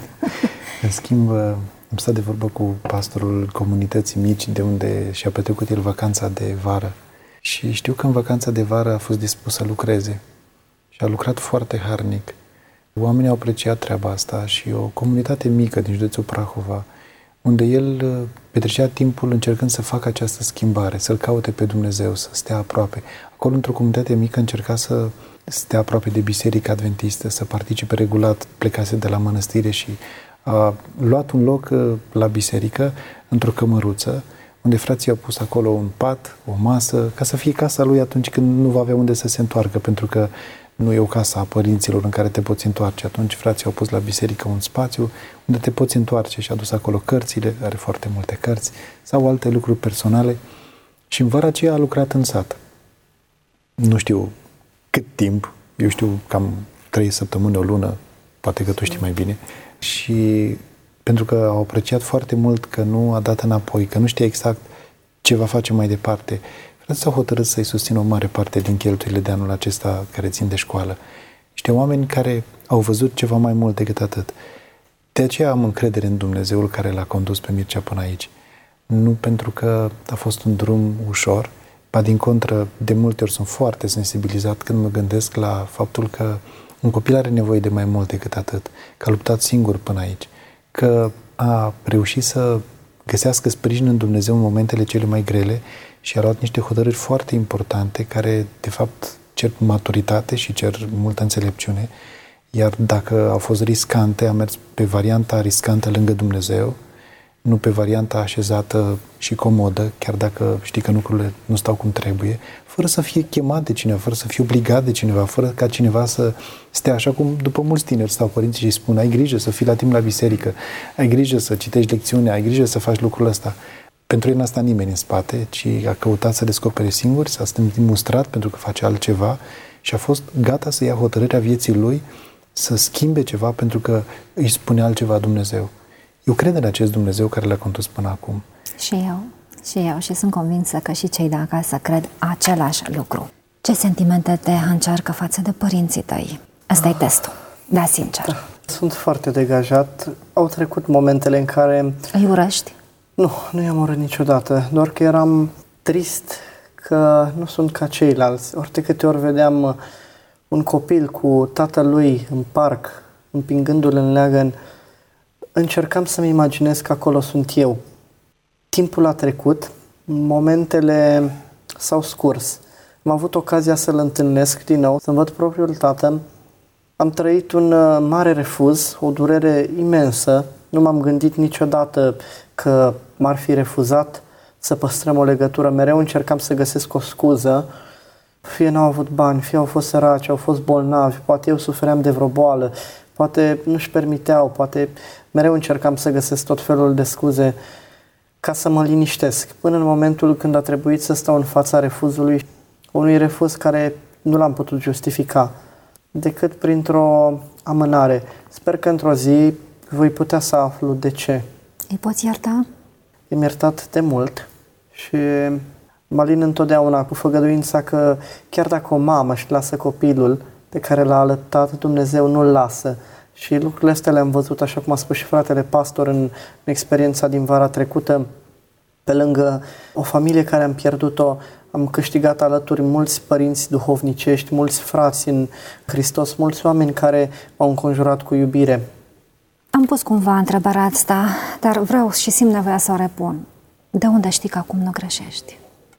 în schimb... Am stat de vorbă cu pastorul comunității mici de unde și-a petrecut el vacanța de vară. Și știu că în vacanța de vară a fost dispus să lucreze. Și a lucrat foarte harnic. Oamenii au apreciat treaba asta și o comunitate mică din județul Prahova, unde el petrecea timpul încercând să facă această schimbare, să-L caute pe Dumnezeu, să stea aproape. Acolo, într-o comunitate mică, încerca să stea aproape de Biserica Adventistă, să participe regulat, plecase de la mănăstire și a luat un loc la biserică, într-o cămăruță, unde frații au pus acolo un pat, o masă, ca să fie casa lui atunci când nu va avea unde să se întoarcă, pentru că nu e o casă a părinților în care te poți întoarce. Atunci frații au pus la biserică un spațiu unde te poți întoarce și a dus acolo cărțile, are foarte multe cărți, sau alte lucruri personale. Și în vara aceea a lucrat în sat. Nu știu cât timp, eu știu cam 3 săptămâni, o lună, poate că tu știi mai bine. Și pentru că au apreciat foarte mult că nu a dat înapoi, că nu știe exact ce va face mai departe, frații s-au hotărât să-i susțină o mare parte din cheltuielile de anul acesta care țin de școală. Niște oameni care au văzut ceva mai mult decât atât. De aceea am încredere în Dumnezeul care l-a condus pe Mircea până aici. Nu pentru că a fost un drum ușor, ba din contră, de multe ori sunt foarte sensibilizat când mă gândesc la faptul că un copil are nevoie de mai mult decât atât, că a luptat singur până aici, că a reușit să găsească sprijin în Dumnezeu în momentele cele mai grele și a luat niște hotărâri foarte importante care, de fapt, cer maturitate și cer multă înțelepciune. Iar dacă au fost riscante, a mers pe varianta riscantă lângă Dumnezeu, nu pe varianta așezată și comodă, chiar dacă știi că lucrurile nu stau cum trebuie, fără să fie chemat de cineva, fără să fie obligat de cineva, fără ca cineva să stea așa cum după mulți tineri stau părinții și îi spun: ai grijă să fii la timp la biserică, ai grijă să citești lecțiunea, ai grijă să faci lucrul ăsta. Pentru el n-a stat nimeni în spate, ci a căutat să descopere singur, s-a simțit mustrat pentru că face altceva și a fost gata să ia hotărârea vieții lui să schimbe ceva pentru că îi spune altceva Dumnezeu. Eu cred în acest Dumnezeu care l-a condus până acum. Și eu și sunt convinsă că și cei de acasă cred același lucru. Ce sentimente te încearcă față de părinții tăi? Asta e testul, da, sincer. Sunt foarte degajat. Au trecut momentele în care... Îi urăști? Nu i-am urât niciodată, doar că eram trist că nu sunt ca ceilalți. Ori de câte ori vedeam un copil cu tatălui în parc, împingându-l în leagăn, încercam să-mi imaginez că acolo sunt eu. Timpul a trecut, momentele s-au scurs. Am avut ocazia să-l întâlnesc din nou, să-mi văd propriul tată. Am trăit un mare refuz, o durere imensă. Nu m-am gândit niciodată că m-ar fi refuzat să păstrăm o legătură. Mereu încercam să găsesc o scuză. Fie n-au avut bani, fie au fost săraci, au fost bolnavi, poate eu sufeream de vreo boală, poate nu-și permiteau, poate mereu încercam să găsesc tot felul de scuze ca să mă liniștesc. Până în momentul când a trebuit să stau în fața refuzului, unui refuz care nu l-am putut justifica decât printr-o amânare. Sper că într-o zi voi putea să aflu de ce. Îi poți ierta? I-am iertat de mult și mă alin întotdeauna cu făgăduința că chiar dacă o mamă își lasă copilul pe care l-a alăptat, Dumnezeu nu-l lasă. Și lucrurile astea le-am văzut, așa cum a spus și fratele pastor în experiența din vara trecută. Pe lângă o familie care am pierdut-o, am câștigat alături mulți părinți duhovnicești, mulți frați în Hristos, mulți oameni care m-au înconjurat cu iubire. Am pus cumva întrebarea asta, dar vreau și simt nevoia să o repun. De unde știi că acum nu greșești?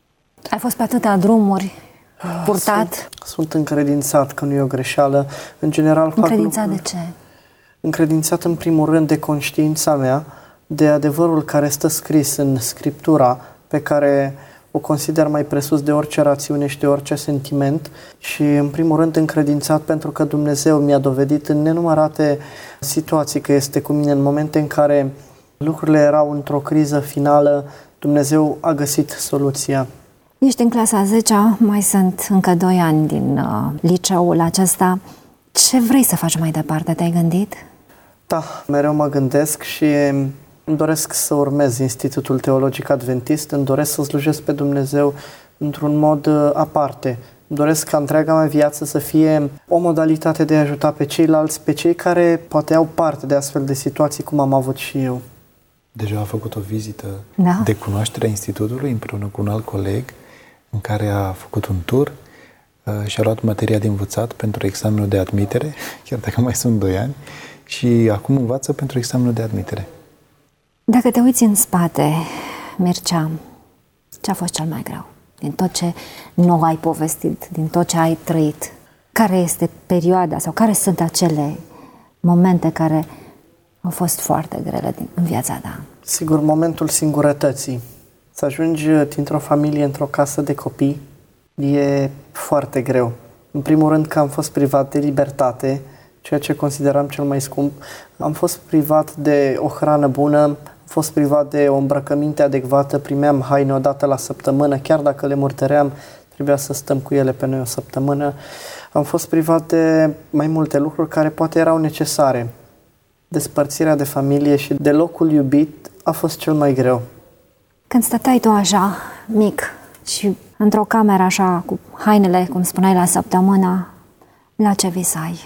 Ai fost pe atâtea drumuri, purtat? Sunt încredințat că nu e o greșeală. În general, încredințat de ce? Încredințat în primul rând de conștiința mea, de adevărul care stă scris în Scriptura, pe care o consider mai presus de orice rațiune și de orice sentiment, și în primul rând încredințat pentru că Dumnezeu mi-a dovedit în nenumărate situații că este cu mine. În momente în care lucrurile erau într-o criză finală, Dumnezeu a găsit soluția. Ești în clasa 10-a, mai sunt încă 2 ani din liceul acesta. Ce vrei să faci mai departe? Te-ai gândit? Da, mereu mă gândesc și îmi doresc să urmez Institutul Teologic Adventist, îmi doresc să slujesc pe Dumnezeu într-un mod aparte. Îmi doresc ca întreaga mea viață să fie o modalitate de a ajuta pe ceilalți, pe cei care poate au parte de astfel de situații cum am avut și eu. Deja a făcut o vizită de cunoaștere a Institutului împreună cu un alt coleg în care a făcut un tur și a luat materia de învățat pentru examenul de admitere, chiar dacă mai sunt 2 ani, și acum învață pentru examenul de admitere. Dacă te uiți în spate, Mircea, ce a fost cel mai greu? Din tot ce nu ai povestit, din tot ce ai trăit, care este perioada sau care sunt acele momente care au fost foarte grele în viața ta? Sigur, momentul singurătății. Să ajungi dintr-o familie într-o casă de copii e foarte greu. În primul rând că am fost privat de libertate, ceea ce consideram cel mai scump. Am fost privat de o hrană bună, am fost privat de o îmbrăcăminte adecvată, primeam haine o dată la săptămână, chiar dacă le murdăream, trebuia să stăm cu ele pe noi o săptămână. Am fost privat de mai multe lucruri care poate erau necesare. Despărțirea de familie și de locul iubit a fost cel mai greu. Când stăteai tu așa, mic, și într-o cameră așa, cu hainele, cum spuneai, la săptămână, la ce visai?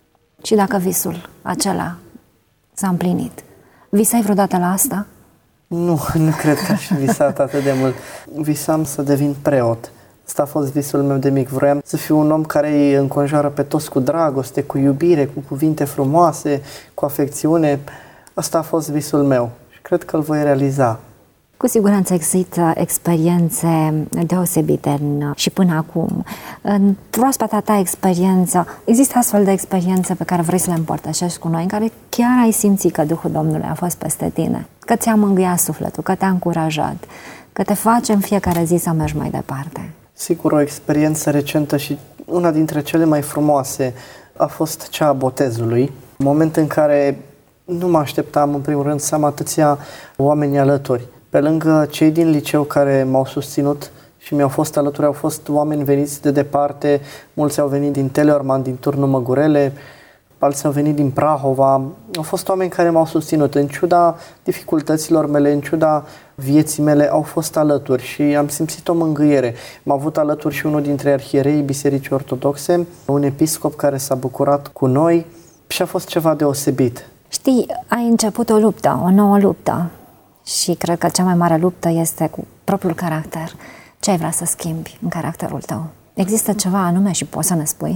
Și dacă visul acela s-a împlinit, visai vreodată la asta? Nu cred că aș fi visat atât de mult. Visam să devin preot. Asta a fost visul meu de mic. Vroiam să fiu un om care îi înconjoară pe toți cu dragoste, cu iubire, cu cuvinte frumoase, cu afecțiune. Asta a fost visul meu și cred că îl voi realiza. Cu siguranță există experiențe deosebite și până acum. În proaspăta ta experiență, există astfel de experiențe pe care vrei să le împărtășești cu noi, în care chiar ai simțit că Duhul Domnului a fost peste tine, că ți-a mângâiat sufletul, că te-a încurajat, că te face în fiecare zi să mergi mai departe? Sigur, o experiență recentă și una dintre cele mai frumoase a fost cea a botezului. Moment în care nu mă așteptam, în primul rând, să am atâția oameni alături. Pe lângă cei din liceu care m-au susținut și mi-au fost alături, au fost oameni veniți de departe, mulți au venit din Teleorman, din Turnul Măgurele, alții au venit din Prahova. Au fost oameni care m-au susținut. În ciuda dificultăților mele, în ciuda vieții mele, au fost alături și am simțit o mângâiere. M-a avut alături și unul dintre arhiereii Bisericii Ortodoxe, un episcop care s-a bucurat cu noi și a fost ceva deosebit. Știi, ai început o luptă, o nouă luptă. Și cred că cea mai mare luptă este cu propriul caracter. Ce ai vrea să schimbi în caracterul tău? Există ceva anume și poți să ne spui?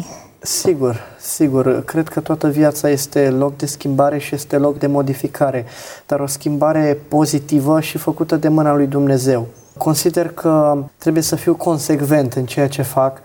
Sigur. Cred că toată viața este loc de schimbare și este loc de modificare, dar o schimbare pozitivă și făcută de mâna lui Dumnezeu. Consider că trebuie să fiu consecvent în ceea ce fac.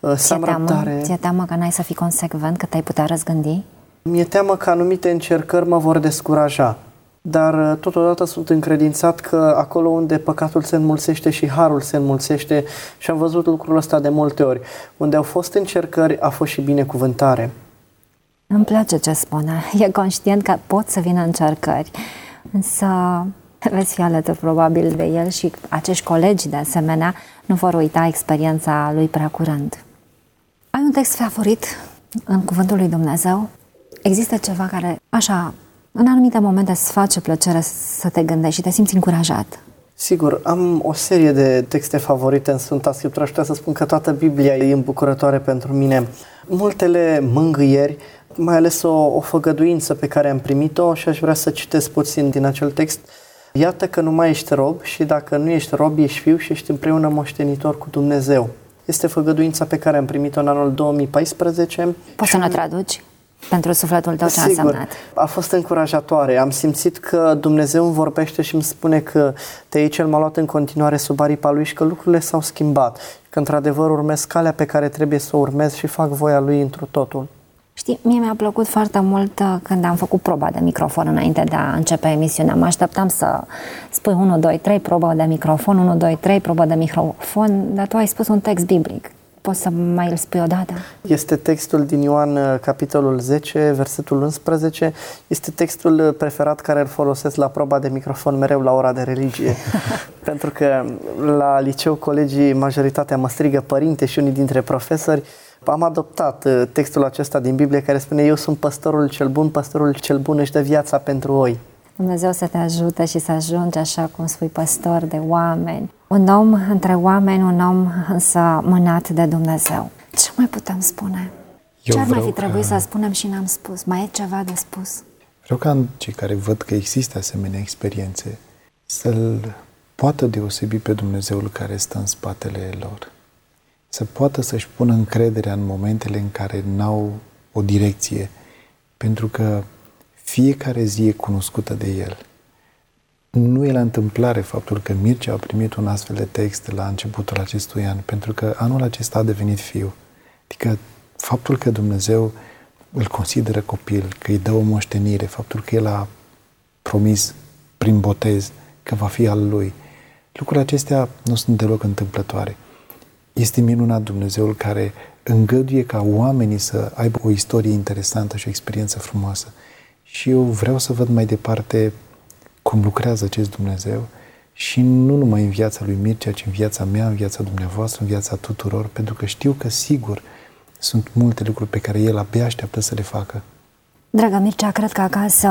Ți-e teamă că n-ai să fii consecvent, că te-ai putea răzgândi? Mi-e teamă că anumite încercări mă vor descuraja. Dar totodată sunt încredințat că acolo unde păcatul se înmulțește și harul se înmulțește, și am văzut lucrul ăsta de multe ori, unde au fost încercări, a fost și binecuvântare. Îmi place ce spune. E conștient că pot să vină încercări, însă veți fi alături probabil de el și acești colegi de asemenea nu vor uita experiența lui prea curând. Ai un text favorit în Cuvântul lui Dumnezeu? Există ceva care, așa, în anumite momente îți face plăcere să te gândești și te simți încurajat? Sigur, am o serie de texte favorite în Sfânta Scriptură. Aș putea să spun că toată Biblia e îmbucurătoare pentru mine. Multele mângâieri, mai ales o făgăduință pe care am primit-o și aș vrea să citesc puțin din acel text. Iată că nu mai ești rob și dacă nu ești rob, ești fiu și ești împreună moștenitor cu Dumnezeu. Este făgăduința pe care am primit-o în anul 2014. Poți să ne traduci? Pentru sufletul tău ce a însemnat? A fost încurajatoare. Am simțit că Dumnezeu îmi vorbește și îmi spune că de aici El m-a luat în continuare sub aripa Lui și că lucrurile s-au schimbat. Că într-adevăr urmez calea pe care trebuie să o urmez și fac voia Lui întru totul. Știi, mie mi-a plăcut foarte mult când am făcut proba de microfon înainte de a începe emisiunea. Mă așteptam să spui 1, 2, 3, probă de microfon, 1, 2, 3, probă de microfon, dar tu ai spus un text biblic. Poți să mai îl spui odată? Este textul din Ioan, capitolul 10, versetul 11. Este textul preferat care îl folosesc la proba de microfon mereu la ora de religie. Pentru că la liceu colegii, majoritatea mă strigă părinte și unii dintre profesori. Am adoptat textul acesta din Biblie care spune: eu sunt păstorul cel bun își dă viața pentru oi. Dumnezeu să te ajute și să ajungi, așa cum spui, păstor de oameni. Un om între oameni, un om însă mânat de Dumnezeu. Ce mai putem spune? Ce ar mai fi trebuit să spunem și n-am spus? Mai e ceva de spus? Vreau ca cei care văd că există asemenea experiențe să-L poată deosebi pe Dumnezeul care stă în spatele lor. Să poată să-și pună încrederea în momentele în care n-au o direcție, pentru că fiecare zi e cunoscută de El. Nu e la întâmplare faptul că Mircea a primit un astfel de text la începutul acestui an, pentru că anul acesta a devenit fiu. Adică faptul că Dumnezeu îl consideră copil, că îi dă o moștenire, faptul că El a promis prin botez că va fi al Lui. Lucrurile acestea nu sunt deloc întâmplătoare. Este minunat Dumnezeul care îngăduie ca oamenii să aibă o istorie interesantă și o experiență frumoasă. Și eu vreau să văd mai departe cum lucrează acest Dumnezeu și nu numai în viața lui Mircea, ci în viața mea, în viața dumneavoastră, în viața tuturor, pentru că știu că sigur sunt multe lucruri pe care El abia așteaptă să le facă. Dragă Mircea, cred că acasă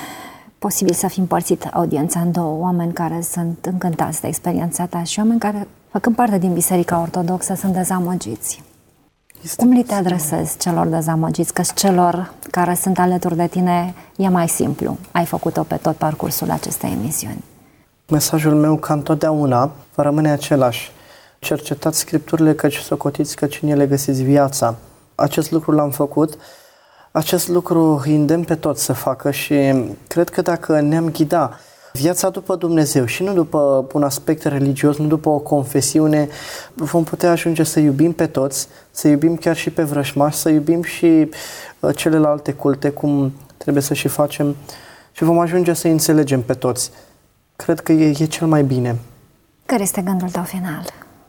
posibil să fi împărțit audiența în două, oameni care sunt încântați de experiența ta și oameni care, făcând parte din Biserica Ortodoxă, sunt dezamăgiți. Cum li te adresezi celor dezamăgiți? Că celor care sunt alături de tine e mai simplu. Ai făcut-o pe tot parcursul acestei emisiuni. Mesajul meu, ca întotdeauna, va rămâne același. Cercetați Scripturile, căci socotiți căci în ele găsiți viața. Acest lucru l-am făcut. Acest lucru îi îndemn pe toți să facă și cred că dacă ne-am ghida viața după Dumnezeu și nu după un aspect religios, nu după o confesiune, vom putea ajunge să iubim pe toți, să iubim chiar și pe vrășmași, să iubim și celelalte culte, cum trebuie să și facem, și vom ajunge să înțelegem pe toți. Cred că e cel mai bine. Care este gândul tău final?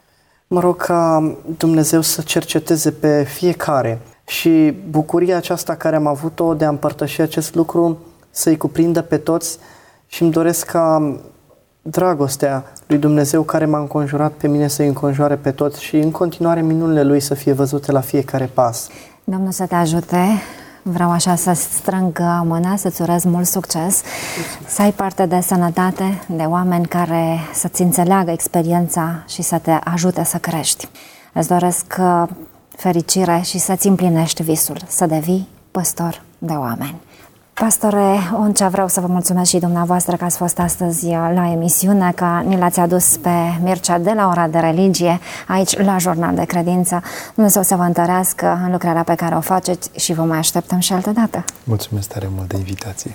Mă rog ca Dumnezeu să cerceteze pe fiecare și bucuria aceasta care am avut-o de a împărtăși acest lucru să-i cuprindă pe toți și îmi doresc ca dragostea lui Dumnezeu care m-a înconjurat pe mine să-i înconjoare pe toți și în continuare minunile Lui să fie văzute la fiecare pas. Domnul să te ajute. Vreau așa să strâng mâna, să-ți urez mult succes, să ai parte de sănătate, de oameni care să-ți înțeleagă experiența și să te ajute să crești. Îți doresc fericire și să-ți împlinești visul, să devii păstor de oameni. Pastore Oncea, vreau să vă mulțumesc și dumneavoastră că ați fost astăzi la emisiune, că ni l-ați adus pe Mircea de la Ora de Religie, aici la Jurnal de Credință. Dumnezeu să vă întărească în lucrarea pe care o faceți și vă mai așteptăm și altă dată. Mulțumesc tare mult de invitație.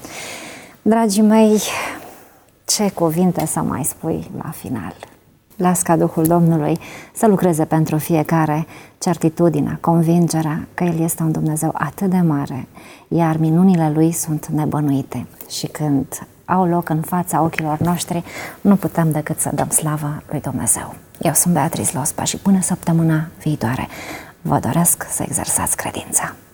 Dragii mei, ce cuvinte să mai spui la final? Las ca Duhul Domnului să lucreze pentru fiecare certitudinea, convingerea că El este un Dumnezeu atât de mare, iar minunile Lui sunt nebănuite. Și când au loc în fața ochilor noștri, nu putem decât să dăm slavă lui Dumnezeu. Eu sunt Beatrice Lospa și până săptămâna viitoare vă doresc să exersați credința.